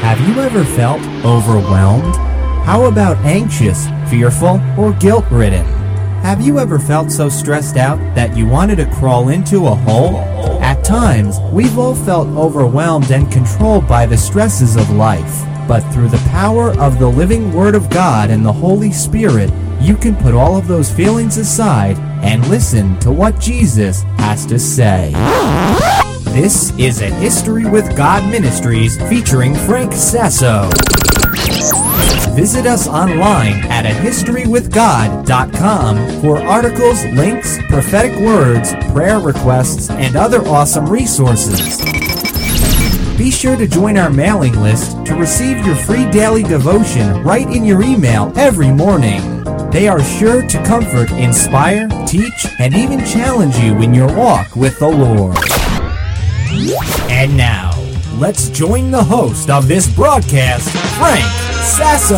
Have you ever felt overwhelmed? How about anxious, fearful, or guilt-ridden? Have you ever felt so stressed out that you wanted to crawl into a hole? At times, we've all felt overwhelmed and controlled by the stresses of life. But through the power of the living Word of God and the Holy Spirit, you can put all of those feelings aside and listen to what Jesus has to say. This is A History with God Ministries featuring Frank Sasso. Visit us online at ahistorywithgod.com for articles, links, prophetic words, prayer requests, and other awesome resources. Be sure to join our mailing list to receive your free daily devotion right in your email every morning. They are sure to comfort, inspire, teach, and even challenge you in your walk with the Lord. And now, let's join the host of this broadcast, Frank Sasso.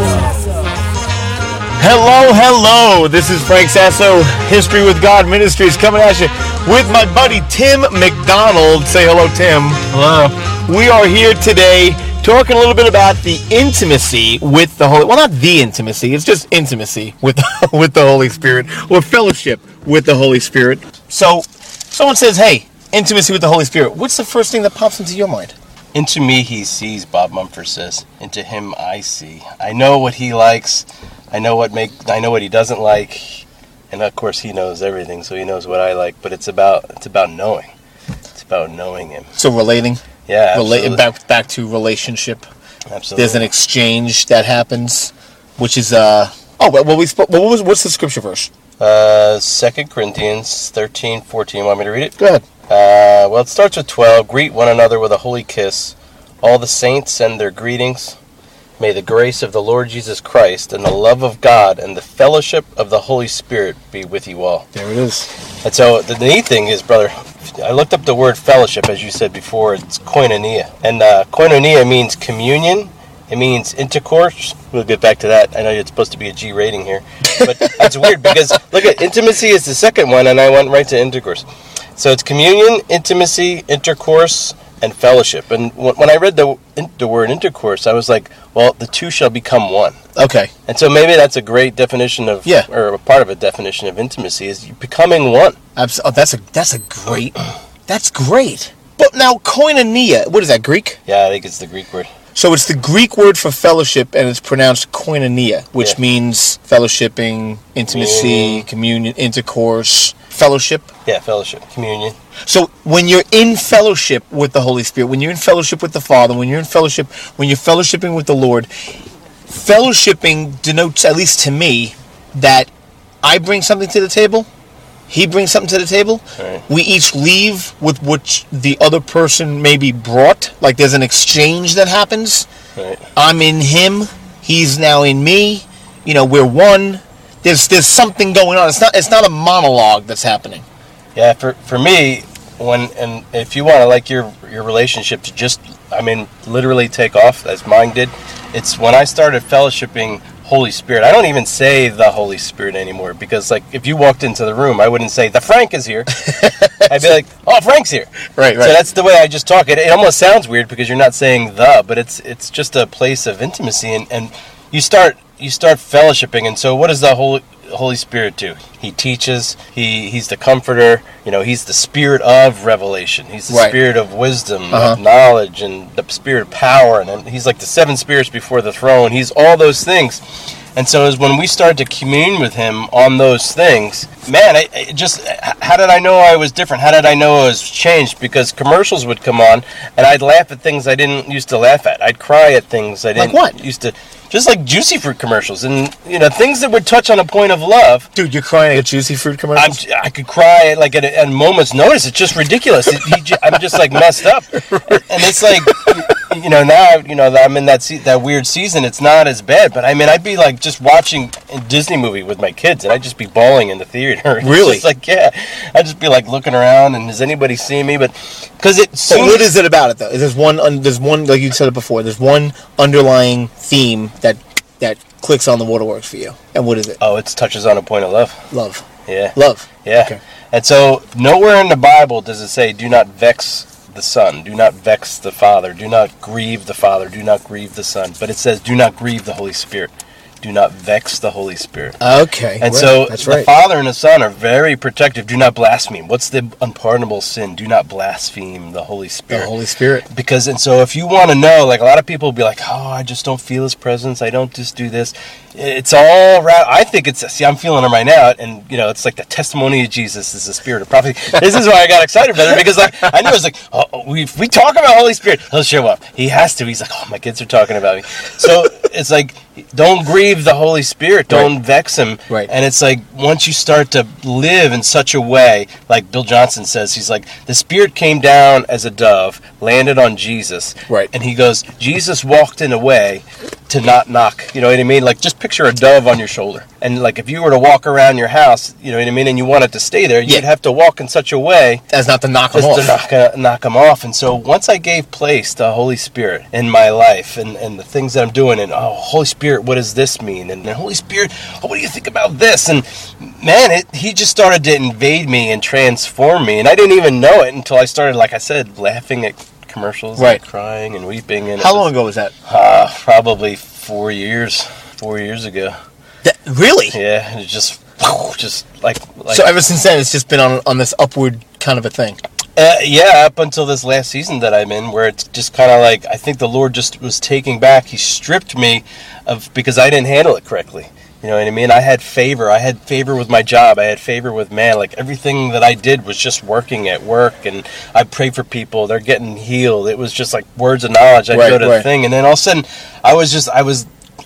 Hello. This is Frank Sasso, History with God Ministries, coming at you with my buddy Tim McDonald. Say hello, Tim. Hello. We are here today talking a little bit about the intimacy with the Holy... Well, not the intimacy. It's just intimacy with the Holy Spirit, or fellowship with the Holy Spirit. So, someone says, hey, intimacy with the Holy Spirit. What's the first thing that pops into your mind? Into me he sees, Bob Mumford says. Into him I see. I know what he likes. I know what he doesn't like. And of course he knows everything, so he knows what I like. But it's about knowing. It's about knowing him. So relating? Yeah, absolutely. Back to relationship. Absolutely. There's an exchange that happens, which is what's the scripture verse? 2 Corinthians 13:14. Want me to read it? Go ahead. Well, it starts with 12. Greet one another with a holy kiss. All the saints send their greetings. May the grace of the Lord Jesus Christ and the love of God and the fellowship of the Holy Spirit be with you all. There it is. And so the neat thing is, brother, I looked up the word fellowship, as you said before. It's koinonia. And koinonia means communion. It means intercourse. We'll get back to that. I know it's supposed to be a G rating here. But that's weird because, look at intimacy is the second one, and I went right to intercourse. So it's communion, intimacy, intercourse, and fellowship. And when I read the word intercourse, I was like, well, the two shall become one. Okay. And so maybe that's a great definition of, or a part of a definition of intimacy is becoming one. That's great. But now koinonia, what is that, Greek? Yeah, I think it's the Greek word. So it's the Greek word for fellowship, and it's pronounced koinonia, which means fellowshipping, intimacy, communion, intercourse, fellowship. Yeah, fellowship, communion. So when you're in fellowship with the Holy Spirit, when you're in fellowship with the Father, when you're fellowshipping with the Lord, fellowshipping denotes, at least to me, that I bring something to the table, he brings something to the table. Right. We each leave with what the other person maybe brought. Like there's an exchange that happens. Right. I'm in him. He's now in me. We're one. There's something going on. It's not a monologue that's happening. Yeah, for me, and if you want to like your relationship to just, literally take off as mine did, it's when I started fellowshipping Holy Spirit. I don't even say the Holy Spirit anymore because, like, if you walked into the room, I wouldn't say the Frank is here. I'd be like, oh, Frank's here. Right. So that's the way I just talk. It almost sounds weird because you're not saying the, but it's just a place of intimacy, and you start fellowshipping. And so, what does the Holy Spirit do? He teaches. He's the comforter. He's the spirit of revelation. He's the spirit of wisdom, of knowledge, and the spirit of power. And he's like the seven spirits before the throne. He's all those things. And so as when we start to commune with him on those things, man, how did I know I was different? How did I know I was changed? Because commercials would come on, and I'd laugh at things I didn't used to laugh at. I'd cry at things I didn't used to. Just like Juicy Fruit commercials, and things that would touch on a point of love. Dude, you're crying at Juicy Fruit commercials? I could cry like at a moment's notice. It's just ridiculous. I'm just like messed up, and it's like now I'm in that weird season. It's not as bad, but I'd be like just watching a Disney movie with my kids, and I'd just be bawling in the theater. Really? It's like I'd just be like looking around, and does anybody see me? But because So what is it about it though? There's one like you said it before. There's one underlying theme that clicks on the waterworks for you. And what is it? Oh, it touches on a point of love. Love. Yeah. Love. Yeah. Okay. And so nowhere in the Bible does it say do not vex the Son. Do not vex the Father. Do not grieve the Father. Do not grieve the Son. But it says, do not grieve the Holy Spirit. Do not vex the Holy Spirit. Okay. And right. so That's the right. Father and the Son are very protective. Do not blaspheme. What's the unpardonable sin? Do not blaspheme the Holy Spirit. The Holy Spirit. Because, and so if you want to know, like a lot of people will be like, oh, I just don't feel His presence. I don't just do this. It's all around. I think it's, see, I'm feeling Him right now. And, you know, it's like the testimony of Jesus is the spirit of prophecy. This is why I got excited about it, because I knew it was like, oh, if we talk about Holy Spirit, He'll show up. He has to. He's like, oh, my kids are talking about me. So it's like, don't grieve the Holy Spirit. Don't vex Him. Right. And it's like, once you start to live in such a way, like Bill Johnson says, he's like, the Spirit came down as a dove, landed on Jesus. Right. And he goes, Jesus walked in a way to not knock. You know what I mean? Like, just picture a dove on your shoulder. And like, if you were to walk around your house, you know what I mean, and you wanted to stay there, you'd have to walk in such a way As not to knock them just off. to knock Him off. And so once I gave place to Holy Spirit in my life and the things that I'm doing, and Holy Spirit, what does this mean? And then Holy Spirit, what do you think about this? And man, He just started to invade me and transform me. And I didn't even know it until I started, like I said, laughing at commercials, Right. and crying and weeping. And How long ago was that? Probably 4 years. 4 years ago. Really? Yeah, and it just like So ever since then, it's just been on this upward kind of a thing. Yeah, up until this last season that I'm in, where it's just kind of like, I think the Lord just was taking back. He stripped me because I didn't handle it correctly. You know what I mean? I had favor. I had favor with my job. I had favor with man. Like, everything that I did was just working at work, and I prayed for people. They're getting healed. It was just like words of knowledge. I'd go to the thing, and then all of a sudden, I was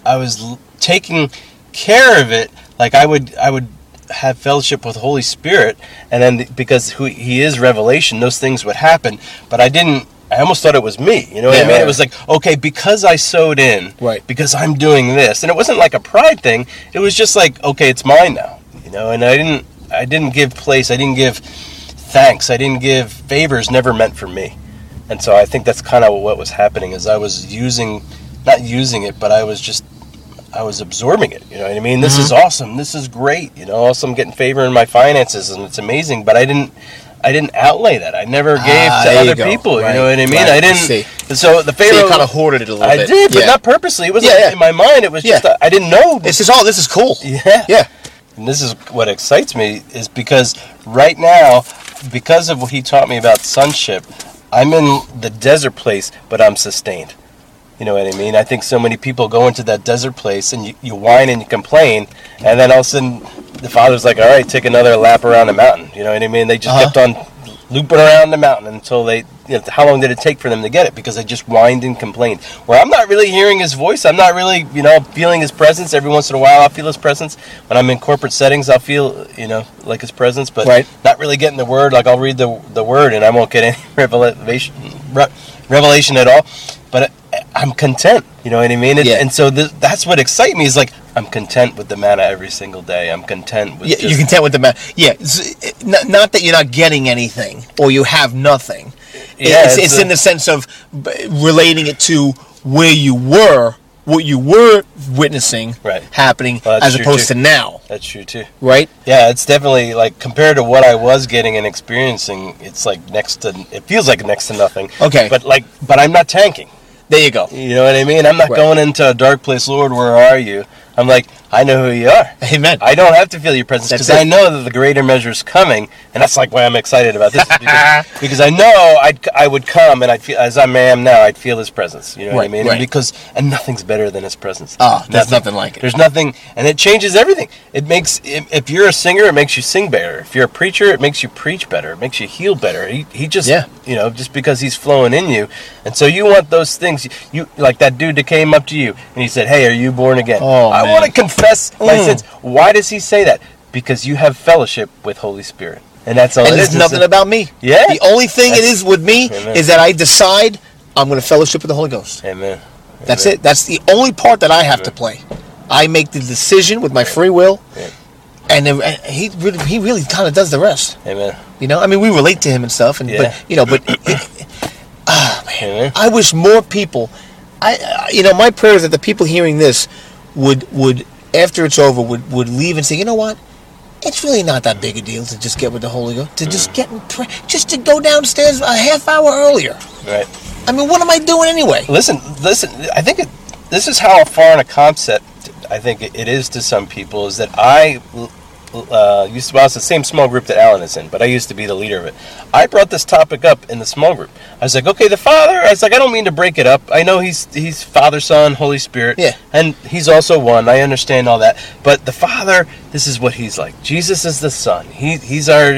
taking care of it. Like, I would have fellowship with Holy Spirit, and then because He is revelation, those things would happen. But I almost thought it was me. You know what I mean? Right. It was like, okay, because I sowed in, Right. because I'm doing this, and it wasn't like a pride thing. It was just like, okay, it's mine now. You know, and I didn't give place. I didn't give thanks. I didn't give favors. Never meant for me. And so I think that's kind of what was happening. Is I was not using it, but I was absorbing it. You know what I mean? This is awesome. This is great. You know, also I'm getting favor in my finances, and it's amazing. But I didn't outlay that. I never gave to there you other go. people. Right. You know what I mean? Right. I didn't. See. So the favor. So you kind of hoarded it a little I bit. did, but Yeah. not purposely. It was Yeah, yeah. in my mind. It was just Yeah. I didn't know. This is cool. Yeah. Yeah. And this is what excites me, is because right now, because of what He taught me about sonship, I'm in the desert place, but I'm sustained. You know what I mean? I think so many people go into that desert place, and you whine and you complain, and then all of a sudden the Father's like, all right, take another lap around the mountain. You know what I mean? They just kept on looping around the mountain until how long did it take for them to get it? Because they just whined and complained. Where I'm not really hearing His voice. I'm not really, feeling His presence. Every once in a while I'll feel His presence. When I'm in corporate settings, I'll feel, like His presence, but not really getting the Word. Like, I'll read the Word and I won't get any revelation at all. But I'm content. You know what I mean? And so that's what excites me, is like, I'm content with the manna every single day. I'm content with you're content with the man. Yeah, not that you're not getting anything or you have nothing. Yeah, it's in the sense of relating it to where you were, what you were witnessing happening, as opposed to now. That's true too. Right? Yeah, it's definitely like, compared to what I was getting and experiencing, it's like it feels like next to nothing. Okay. But I'm not tanking. There you go. You know what I mean? I'm not going into a dark place. Lord, where are you? I'm like, I know who you are. Amen. I don't have to feel your presence, because I know that the greater measure is coming, and that's like why I'm excited about this. Because I know I would come, and I'd feel, as I am now, I'd feel His presence. You know what I mean? Right. And nothing's better than His presence. There's nothing like it. There's nothing, and it changes everything. It makes, if you're a singer, it makes you sing better. If you're a preacher, it makes you preach better. It makes you heal better. He just, just because He's flowing in you. And so you want those things. You like that dude that came up to you and he said, "Hey, are you born again?" I want to confess my sins. Why does he say that? Because you have fellowship with Holy Spirit, and that's all. And it's nothing about me. Yeah. The only thing it is with me is that I decide I'm going to fellowship with the Holy Ghost. Amen. That's it. That's the only part that I have to play. I make the decision with my free will, and He really kind of does the rest. Amen. I mean, we relate to Him and stuff, man, I wish more people. My prayer is that the people hearing this would after it's over would leave and say, you know what? it's really not that big a deal to just get with the Holy Ghost, to just get just to go downstairs a half hour earlier. Right. I mean, what am I doing anyway? Listen. I think this is how far in a concept I think it is to some people, is that I used to, well, it's the same small group that Alan is in, but I used to be the leader of it. I brought this topic up in the small group. I was like, okay, the Father, I was like, I don't mean to break it up. I know he's Father, Son, Holy Spirit, yeah, and he's also one. I understand all that, but the Father, this is what he's like. Jesus is the Son. He's our,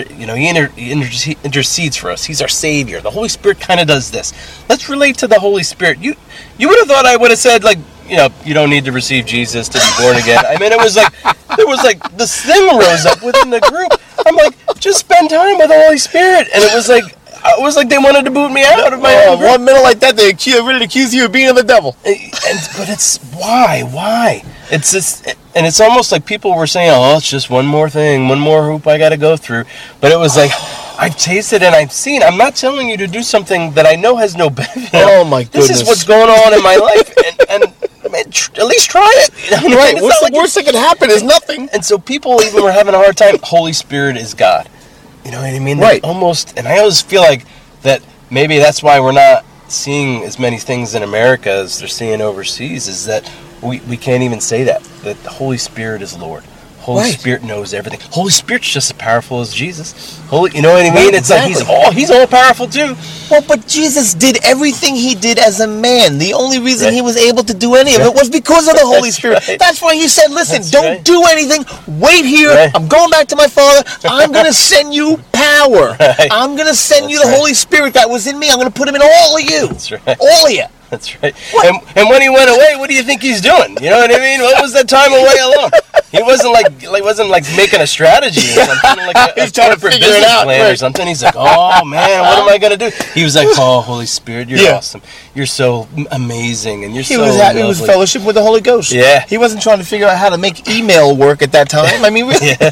he intercedes for us. He's our Savior. The Holy Spirit kind of does this. Let's relate to the Holy Spirit. You would have thought I would have said, like, you don't need to receive Jesus to be born again. I mean, it was like, there was like, this thing rose up within the group. I'm like, just spend time with the Holy Spirit. And it was like they wanted to boot me out of my own group. 1 minute like that, they're ready to accuse you of being of the devil. But it's, why? It's just, and it's almost like people were saying, oh, it's just one more thing, one more hoop I got to go through. But it was like, I've tasted and I've seen. I'm not telling you to do something that I know has no benefit. Oh my goodness! This is what's going on in my life, and at least try it. Right. What's the worst that could happen is nothing. And so people even were having a hard time. Holy Spirit is God. You know what I mean? Right. Almost, and I always feel like that maybe that's why we're not seeing as many things in America as they're seeing overseas, is that we can't even say that the Holy Spirit is Lord. Holy Spirit knows everything. Holy Spirit's just as powerful as Jesus. You know what I mean? It's like he's all powerful too. Well, but Jesus did everything he did as a man. The only reason he was able to do any of it was because of the Holy Spirit. Right. That's why he said, listen, don't do anything. Wait here. I'm going back to my Father. I'm going to send you power. I'm going to send you the Holy Spirit that was in me. I'm going to put him in all of you. That's right. All of you. That's right. And when he went away, what do you think he's doing? You know what I mean? What was that time away alone? He wasn't like making a strategy or something, like a corporate business plan or something. He's like, oh man, what am I gonna do? He was like, oh, Holy Spirit, you're awesome. You're so amazing, and he was fellowship with the Holy Ghost. Yeah. He wasn't trying to figure out how to make email work at that time. I mean,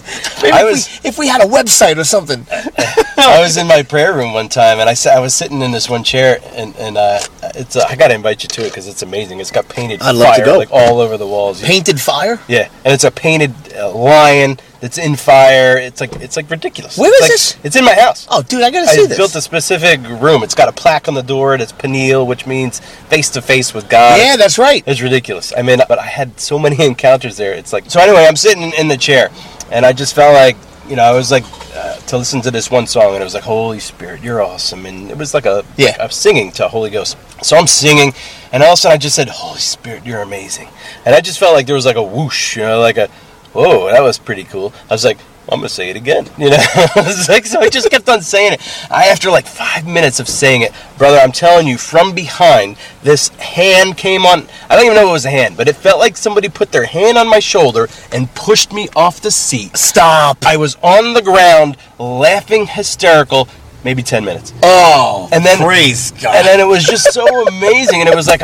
if we had a website or something. I was in my prayer room one time, and I was sitting in this one chair, and it's I gotta invite you to it because it's amazing. It's got painted fire like all over the walls. Painted fire? Yeah, and it's a painted lion that's in fire. It's like ridiculous. Where is this? It's in my house. Oh, dude, I gotta see this. I built a specific room. It's got a plaque on the door that's Peniel, which means face to face with God. Yeah, that's right. It's ridiculous. I mean, but I had so many encounters there. It's like, so anyway, I'm sitting in the chair, and I just felt like, I was like, to listen to this one song, and it was like, Holy Spirit, you're awesome. And it was like I'm singing to Holy Ghost. So I'm singing, and all of a sudden I just said, Holy Spirit, you're amazing. And I just felt like there was like a whoosh, like a, whoa, that was pretty cool. I was like, I'm going to say it again, so I just kept on saying it. After like 5 minutes of saying it, brother, I'm telling you, from behind, this hand came on. I don't even know if it was a hand, but it felt like somebody put their hand on my shoulder and pushed me off the seat. Stop. I was on the ground, laughing hysterical, maybe 10 minutes. Oh, and then, praise God. And then it was just so amazing, and it was like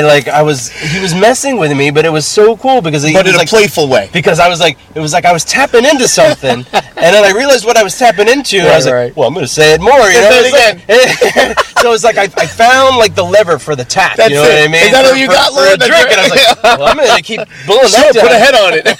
he was messing with me, but it was so cool because he was in a playful way. Because it was like I was tapping into something, and then I realized what I was tapping into. And I was like, well, I'm going to say it more. Again. So it's like I found like the lever for the tap. That's you know what I mean? Is that what you got, Lord? And I was like, well, I'm going to keep blowing that down. Put a head on it.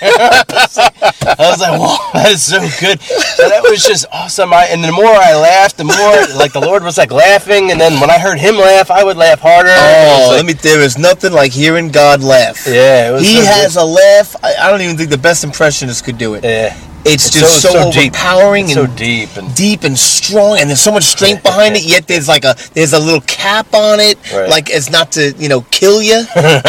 I was like, whoa, that is so good. So that was just awesome. And the more I laughed, the more like the Lord was like laughing, and then when I heard him laugh, I would laugh harder. Oh, there is nothing like hearing God laugh. Yeah, it was. He has a laugh. I don't even think the best impressionists could do it. Yeah. It's just so overpowering deep. and deep and strong, and there's so much strength behind it. Yet there's a little cap on it, like it's not to kill you.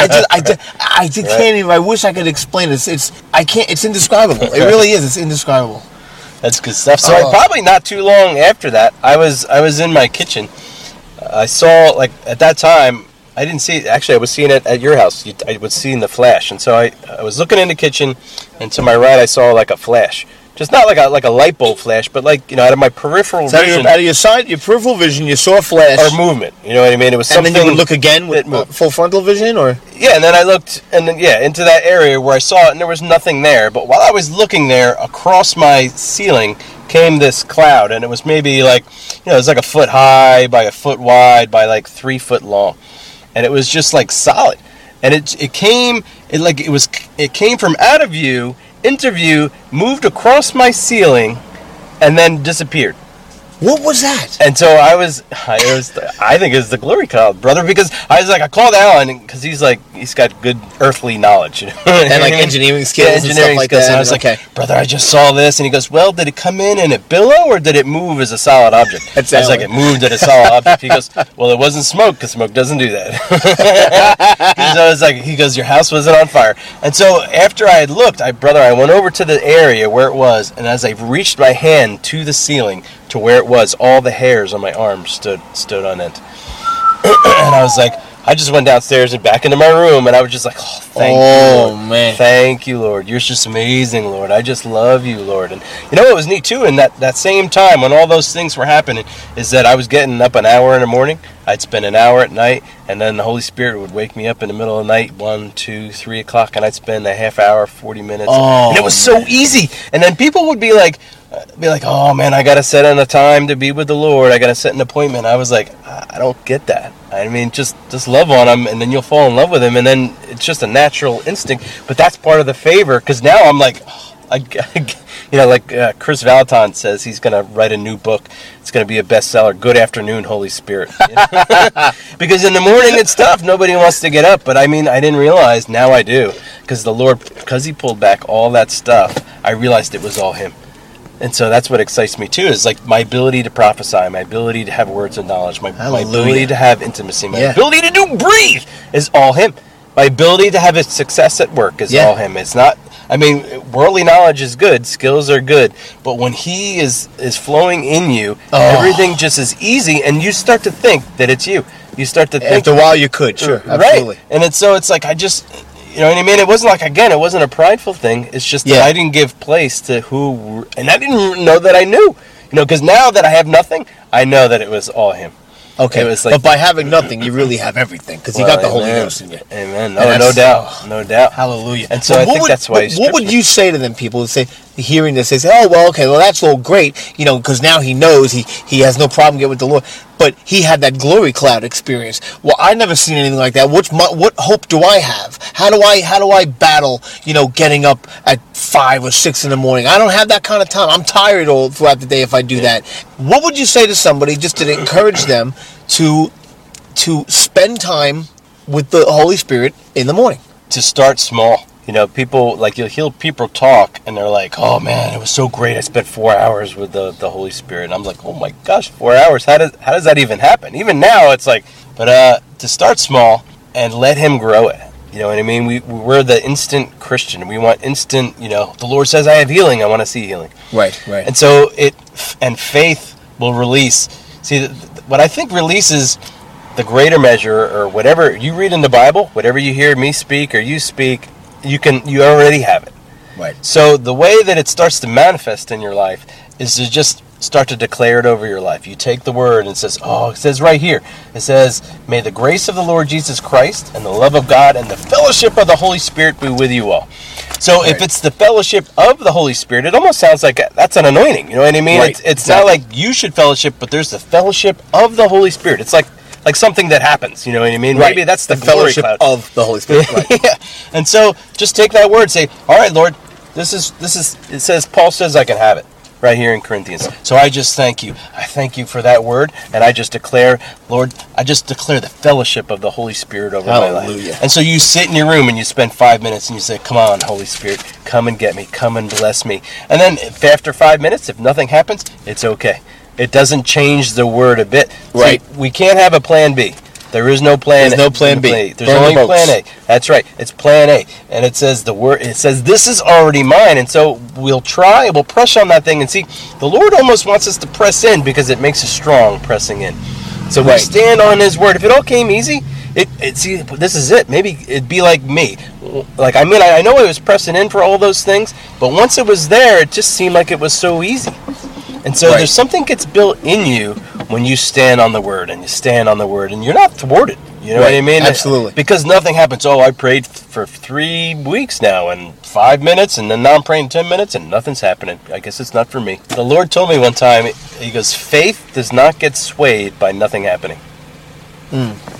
I just can't even. I wish I could explain it. I can't. It's indescribable. It really is. It's indescribable. That's good stuff. So probably not too long after that, I was in my kitchen. I saw, like, at that time, I didn't see it. Actually, I was seeing it at your house. I was seeing the flash. And so I was looking in the kitchen, and to my right, I saw, like, a flash. Just not like a light bulb flash, but, like, out of my peripheral vision. Out of your side, your peripheral vision, you saw a flash. Or movement. You know what I mean? It was something. And then you would look again with full frontal vision, or? Yeah, and then I looked, into that area where I saw it, and there was nothing there. But while I was looking there, across my ceiling came this cloud, and it was maybe like, it was like a foot high by a foot wide by like 3 foot long, and it was just like solid, and it came from out of view, interview moved across my ceiling and then disappeared. What was that? And so I think it was the glory cloud, brother, because I called Alan because he's got good earthly knowledge, And like engineering skills and stuff like that. And I was like, brother, I just saw this. And he goes, well, did it come in a billow or did it move as a solid object? I was like, it moved as a solid object. He goes, well, it wasn't smoke because smoke doesn't do that. He goes, your house wasn't on fire. And so after I had looked, I went over to the area where it was, and as I reached my hand to the ceiling, to where it was, all the hairs on my arms stood on end. And I was like, I just went downstairs and back into my room, and I was just like, oh, thank you, Lord. Man. Thank you, Lord. You're just amazing, Lord. I just love you, Lord. And you know what was neat, too, in that same time when all those things were happening, is that I was getting up an hour in the morning, I'd spend an hour at night, and then the Holy Spirit would wake me up in the middle of the night, 1, 2, 3 o'clock, and I'd spend a half hour, 40 minutes. And it was so easy. And then people would be like, oh, man, I got to set in a time to be with the Lord. I got to set an appointment. I was like, I don't get that. I mean, just love on him, and then you'll fall in love with him, and then it's just a natural instinct. But that's part of the favor, because now I'm like, Chris Valentine says he's going to write a new book. It's going to be a bestseller, Good Afternoon, Holy Spirit. Because in the morning it's tough. Nobody wants to get up. But I mean, I didn't realize. Now I do. Because the Lord, because he pulled back all that stuff, I realized it was all him. And so that's what excites me too, is like my ability to prophesy, my ability to have words of knowledge, my ability to have intimacy, my ability to breathe is all him. My ability to have a success at work is all him. It's not, I mean, worldly knowledge is good, skills are good, but when he is flowing in you, everything just is easy, and you start to think that it's you. You start to think. After a while you could, sure, absolutely. Right. And it's like I just... You know what I mean? It wasn't like, again, it wasn't a prideful thing. It's just that I didn't give place to who, and I didn't know that I knew. Because now that I have nothing, I know that it was all him. Okay, but by having nothing, you really have everything, because you got the Holy Ghost in you. Amen. No doubt. No doubt. Hallelujah. And so I think that's why he's what would you say to them, people who say, hearing this, they say, oh, well, okay, well, that's all great, because now he knows he has no problem getting with the Lord, but he had that glory cloud experience. Well, I've never seen anything like that. What hope do I have? How do I battle, getting up at 5 or 6 in the morning? I don't have that kind of time. I'm tired all throughout the day if I do that. What would you say to somebody just to encourage them to spend time with the Holy Spirit in the morning? To start small. People, you'll hear people talk, and they're like, oh, man, it was so great. I spent 4 hours with the Holy Spirit. And I'm like, oh, my gosh, 4 hours. How does that even happen? Even now, it's like, but to start small and let him grow it. You know what I mean? We're the instant Christian. We want instant, the Lord says I have healing. I want to see healing. Right. And so faith will release. See, what I think releases the greater measure, or whatever you read in the Bible, whatever you hear me speak or you speak, you already have it. Right. So the way that it starts to manifest in your life is to just start to declare it over your life. You take the word and it says right here, it says, may the grace of the Lord Jesus Christ and the love of God and the fellowship of the Holy Spirit be with you all. So if it's the fellowship of the Holy Spirit, it almost sounds like that's an anointing. You know what I mean? Right. It's not like you should fellowship, but there's the fellowship of the Holy Spirit. It's like something that happens, you know what I mean? Right. Maybe that's the fellowship cloud of the Holy Spirit. Right. Yeah. And so just take that word, say, all right, Lord, this is it says, Paul says I can have it right here in Corinthians. So I just thank you. I thank you for that word, and I just declare, Lord, the fellowship of the Holy Spirit over my life. And so you sit in your room and you spend 5 minutes and you say, come on, Holy Spirit, come and get me, come and bless me. And then after 5 minutes, if nothing happens, it's okay. It doesn't change the word a bit. Right. See, we can't have a plan B. There is no plan. There's no plan B. There's only plan A. That's right. It's plan A. And it says this is already mine. And so we'll press on that thing and see. The Lord almost wants us to press in because it makes us strong pressing in. So we stand on his word. If it all came easy, see, this is it. Maybe it'd be like me. I know I was pressing in for all those things, but once it was there, it just seemed like it was so easy. And so there's something gets built in you when you stand on the word, and you stand on the word, and you're not thwarted. You know what I mean? Absolutely. Because nothing happens. Oh, I prayed for 3 weeks now, and 5 minutes, and then now I'm praying 10 minutes, and nothing's happening. I guess it's not for me. The Lord told me one time, he goes, faith does not get swayed by nothing happening.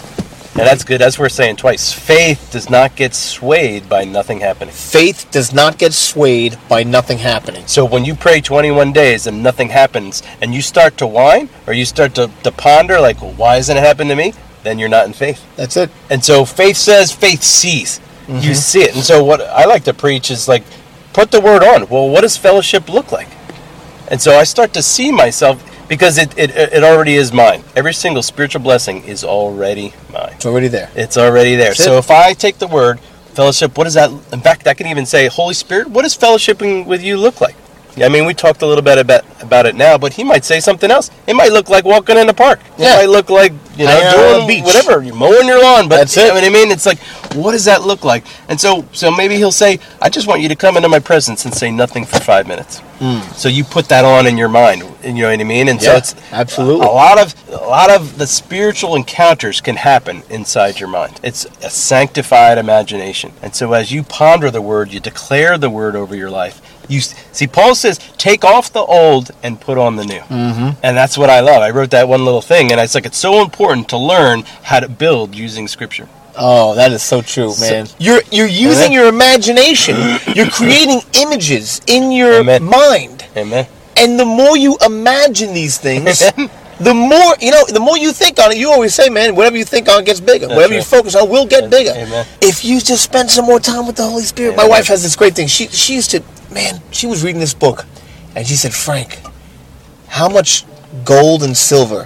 And that's good. That's what we're saying twice. Faith does not get swayed by nothing happening. Faith does not get swayed by nothing happening. So when you pray 21 days and nothing happens, and you start to whine, or you start to ponder, like, well, why hasn't it happened to me? Then you're not in faith. That's it. And so faith says, faith sees. Mm-hmm. You see it. And so what I like to preach is, like, put the word on. Well, what does fellowship look like? And so I start to see myself, because it already is mine. Every single spiritual blessing is already mine. It's already there. It's already there. That's so it. if I take the word, fellowship, what is that? In fact, I can even say, Holy Spirit, what does fellowshipping with you look like? I mean, we talked a little bit about it now, but he might say something else. It might look like walking in the park. It might look like, doing beach. whatever, you're mowing your lawn. But that's it. You know what I mean? It's like, what does that look like? And so maybe he'll say, I just want you to come into my presence and say nothing for 5 minutes. So you put that on in your mind, you know what I mean? And so it's absolutely a lot of the spiritual encounters can happen inside your mind. It's a sanctified imagination. And so as you ponder the word, you declare the word over your life. You see, Paul says, take off the old and put on the new. Mm-hmm. And that's what I love. I wrote that one little thing, and it's so important to learn how to build using Scripture. Oh, that is so true, man. You're using your imagination. You're creating images in your mind. Amen. And the more you imagine these things, the more you think on it. You always say, man, whatever you think on gets bigger. That's whatever right. you focus on will get bigger. Amen. If you just spend some more time with the Holy Spirit. Amen. My wife has this great thing. She used to, she was reading this book, and she said, Frank, how much gold and silver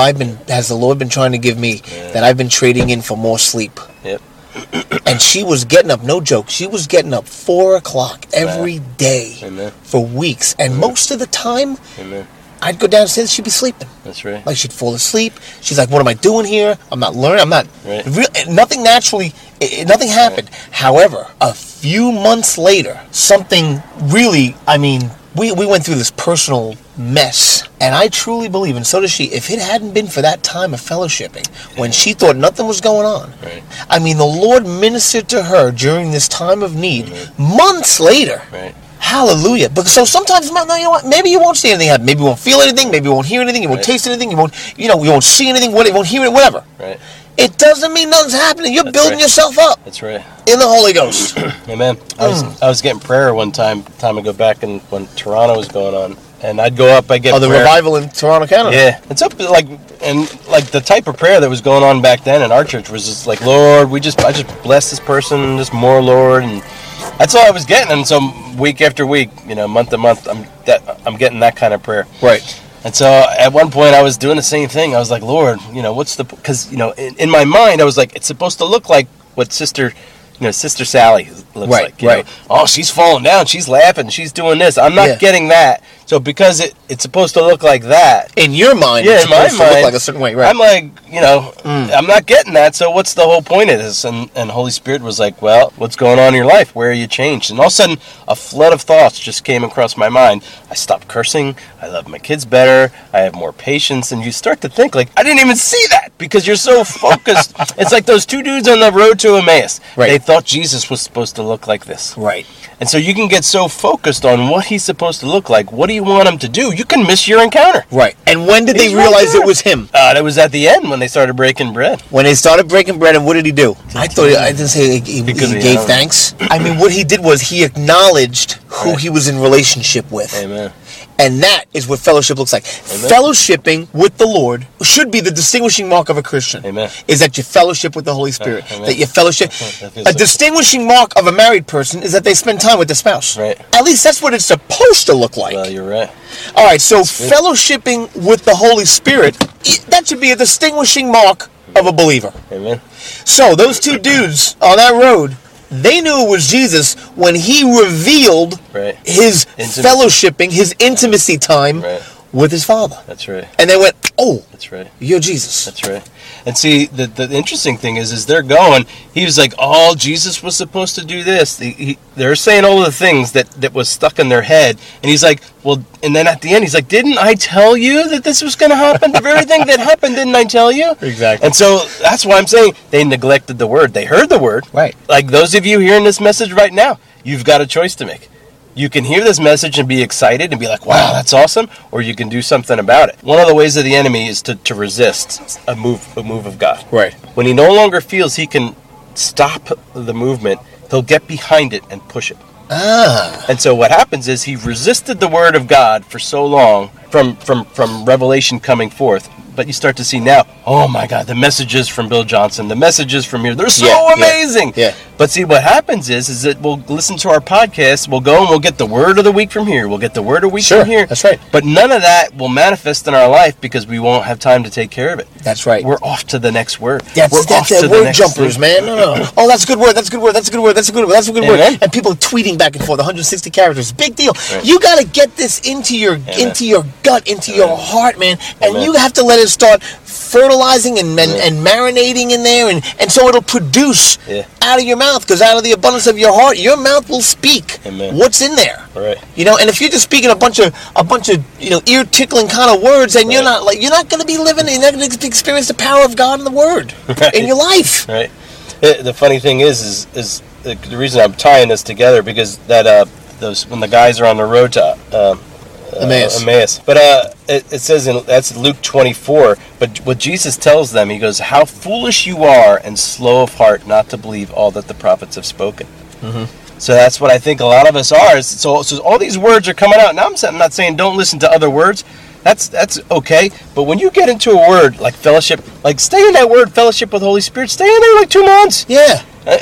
has the Lord been trying to give me that I've been trading in for more sleep? Yep. And she was getting up, no joke, she was getting up 4 o'clock every day for weeks. And most of the time, I'd go downstairs, she'd be sleeping. That's right. Like, she'd fall asleep. She's like, what am I doing here? I'm not learning. I'm not. Right. Nothing nothing happened. Right. However, a few months later, something really, we went through this personal mess. And I truly believe, and so does she, if it hadn't been for that time of fellowshipping, when she thought nothing was going on, the Lord ministered to her during this time of need, months later. Right. Hallelujah. But so sometimes, you know what? Maybe you won't see anything happen. Maybe you won't feel anything. Maybe you won't hear anything. You won't taste anything. You won't see anything. You won't hear it. Whatever. Right. It doesn't mean nothing's happening. You're building yourself up. That's right. In the Holy Ghost. Amen. I was getting prayer one time ago back when Toronto was going on, and I'd go up. I get the prayer. revival in Toronto, Canada. Yeah, it's up like the type of prayer that was going on back then in our church was just like, Lord, I just bless this person, just more, Lord, and that's all I was getting. And so week after week, month to month, I'm getting that kind of prayer. Right. And so at one point I was doing the same thing. I was like, Lord, what's because in my mind I was like, it's supposed to look like what Sister Sally looks like. Right. Oh, she's falling down. She's laughing. She's doing this. I'm not getting that. So because it's supposed to look like that. In your mind, it's supposed to look like a certain way, right? I'm like, I'm not getting that. So what's the whole point of this? And Holy Spirit was like, well, what's going on in your life? Where are you changed? And all of a sudden, a flood of thoughts just came across my mind. I stopped cursing. I love my kids better. I have more patience. And you start to think, like, I didn't even see that because you're so focused. It's like those two dudes on the road to Emmaus. Right. They thought Jesus was supposed to look like this. Right. And so you can get so focused on what he's supposed to look like. What do you want him to do? You can miss your encounter. Right. And when did they realize it was him? That was at the end when they started breaking bread. When they started breaking bread, and what did he do? I didn't say he gave thanks. What he did was he acknowledged who he was in relationship with. Amen. And that is what fellowship looks like. Amen. Fellowshipping with the Lord should be the distinguishing mark of a Christian. Amen. Is that you fellowship with the Holy Spirit. Amen. That you fellowship. A distinguishing mark of a married person is that they spend time with the spouse. Right. At least that's what it's supposed to look like. Well, you're right. All right, so fellowshipping with the Holy Spirit, that should be a distinguishing mark of a believer. Amen. So those two dudes on that road, they knew it was Jesus when he revealed his fellowshipping, his intimacy time with his Father. That's right. And they went, oh, that's right. You're Jesus. That's right. And see, the interesting thing is they're going, he was like, oh, Jesus was supposed to do this. They're saying all of the things that was stuck in their head. And he's like, well, and then at the end, he's like, didn't I tell you that this was going to happen? The very thing that happened, didn't I tell you? Exactly. And so that's why I'm saying they neglected the word. They heard the word. Right. Like those of you hearing this message right now, you've got a choice to make. You can hear this message and be excited and be like, wow, that's awesome, or you can do something about it. One of the ways of the enemy is to resist a move of God. Right. When he no longer feels he can stop the movement, he'll get behind it and push it. And so what happens is he resisted the word of God for so long from revelation coming forth. But you start to see now, oh my God, the messages from Bill Johnson, the messages from here, they're so amazing. Yeah. But see, what happens is that we'll listen to our podcast, we'll go and we'll get the word of the week from here, we'll get the word of the week from here. That's right. But none of that will manifest in our life because we won't have time to take care of it. That's right. We're off to the next word. That's the word next jumpers, thing. man. No. Oh, that's a good word. That's a good word. That's a good word. That's a good word. That's a good Amen. word. And people tweeting back and forth, 160 characters. Big deal. Right. You got to get this into your gut, into your heart, man. And you have to let it start fertilizing and marinating in there, and so it'll produce out of your mouth, because out of the abundance of your heart, your mouth will speak what's in there. Right. And if you're just speaking a bunch of ear tickling kind of words, then you're not going to be living, you're not going to experience the power of God in the Word in your life. Right. The funny thing is the reason I'm tying this together, because that those when the guys are on the road to Emmaus. But it says that's Luke 24. But what Jesus tells them, he goes, "How foolish you are and slow of heart not to believe all that the prophets have spoken." Mm-hmm. So that's what I think a lot of us are. So all these words are coming out. Now I'm not saying don't listen to other words. That's okay. But when you get into a word like fellowship, like stay in that word fellowship with the Holy Spirit. Stay in there like 2 months. Yeah.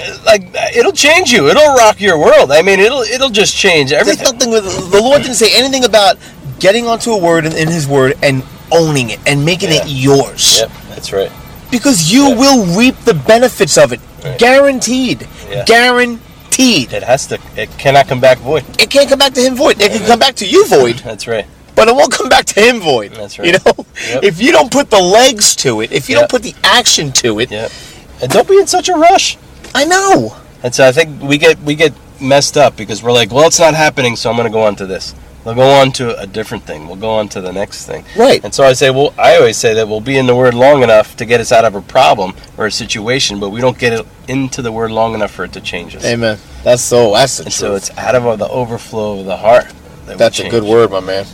It'll change you. It'll rock your world. I mean, it'll just change everything. There's nothing with the Lord didn't say anything about getting onto a word in His Word and owning it and making it yours. Yep, that's right. Because you will reap the benefits of it, guaranteed. Yeah. Guaranteed. It cannot come back void. It can't come back to Him void. It can come back to you void. That's right. But it won't come back to Him void. That's right. Yep. If you don't put the legs to it, if you don't put the action to it, and don't be in such a rush. I know. And so I think we get messed up because we're like, well, it's not happening, so I'm going to go on to this. We'll go on to a different thing. We'll go on to the next thing. Right. And so I always say that we'll be in the Word long enough to get us out of a problem or a situation, but we don't get it into the Word long enough for it to change us. Amen. That's the truth. So it's out of the overflow of the heart. That's a good word, my man.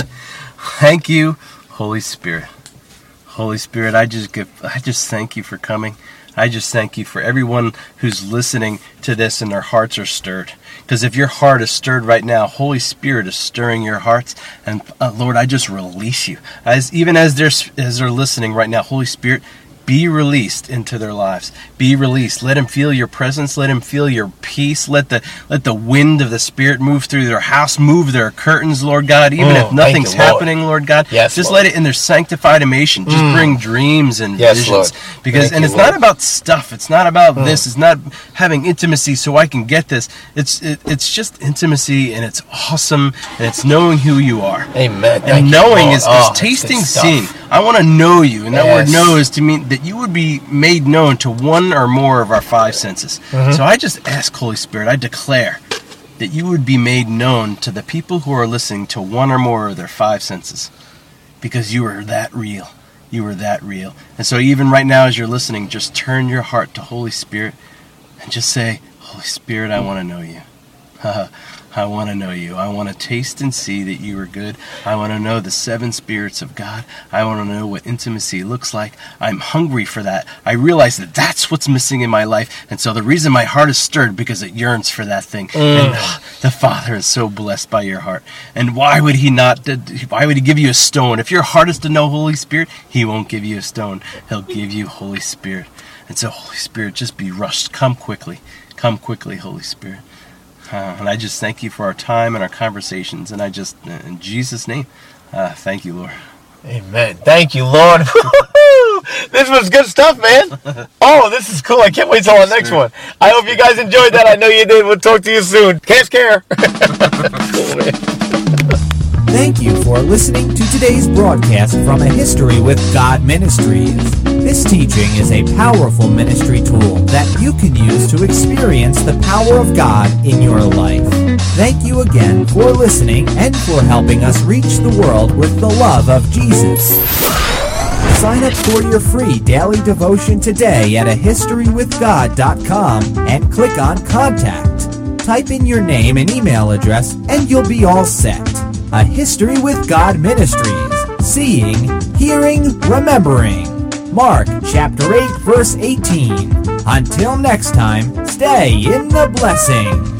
Thank you, Holy Spirit. Holy Spirit, I just thank you for coming. I just thank you for everyone who's listening to this and their hearts are stirred. Because if your heart is stirred right now, Holy Spirit is stirring your hearts. And Lord, I just release you. Even as they're listening right now, Holy Spirit, be released into their lives. Be released. Let them feel your presence. Let them feel your peace. Let the wind of the Spirit move through their house, move their curtains, Lord God. Even if nothing's happening, Lord God, just let it in their sanctified animation. Just bring dreams and visions. Lord. Because it's not about stuff. It's not about this. It's not having intimacy so I can get this. It's just intimacy, and it's awesome, and it's knowing who you are. Amen. And knowing is tasting, seeing. I want to know you, and that word know is to mean that you would be made known to one or more of our 5 senses. Mm-hmm. So I just ask, Holy Spirit, I declare that you would be made known to the people who are listening to one or more of their 5 senses, because you are that real. You are that real. And so even right now as you're listening, just turn your heart to Holy Spirit and just say, Holy Spirit, I want to know you. I want to know you. I want to taste and see that you are good. I want to know the 7 spirits of God. I want to know what intimacy looks like. I'm hungry for that. I realize that that's what's missing in my life. And so the reason my heart is stirred, because it yearns for that thing. And the Father is so blessed by your heart. And why would he give you a stone? If your heart is to know Holy Spirit, he won't give you a stone. He'll give you Holy Spirit. And so Holy Spirit, just be rushed. Come quickly. Come quickly, Holy Spirit. And I just thank you for our time and our conversations. And I just, in Jesus' name, thank you, Lord. Amen. Thank you, Lord. This was good stuff, man. Oh, this is cool. I can't wait till our next one. I hope you guys enjoyed that. I know you did. We'll talk to you soon. Catch care. Cool, man. Thank you for listening to today's broadcast from A History with God Ministries. This teaching is a powerful ministry tool that you can use to experience the power of God in your life. Thank you again for listening and for helping us reach the world with the love of Jesus. Sign up for your free daily devotion today at ahistorywithgod.com and click on Contact. type in your name and email address and you'll be all set. A History with God Ministries. Seeing, hearing, remembering. Mark chapter 8, verse 18. Until next time, stay in the blessing.